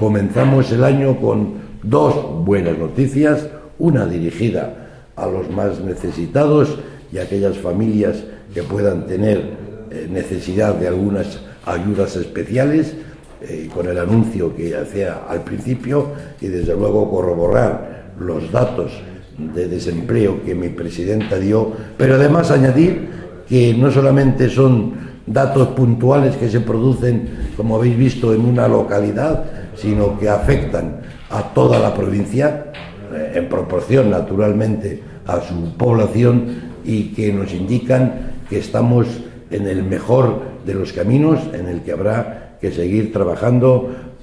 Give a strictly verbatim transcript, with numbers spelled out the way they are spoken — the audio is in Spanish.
comenzamos el año con dos buenas noticias, una dirigida a los más necesitados y a aquellas familias que puedan tener eh, necesidad de algunas ayudas especiales, eh, con el anuncio que hacía al principio, y desde luego corroborar los datos de desempleo que mi presidenta dio, pero además añadir que no solamente son datos puntuales que se producen, como habéis visto, en una localidad, sino que afectan a toda la provincia, eh, en proporción, naturalmente, a su población, y que nos indican que estamos en el mejor de los caminos, en el que habrá que seguir trabajando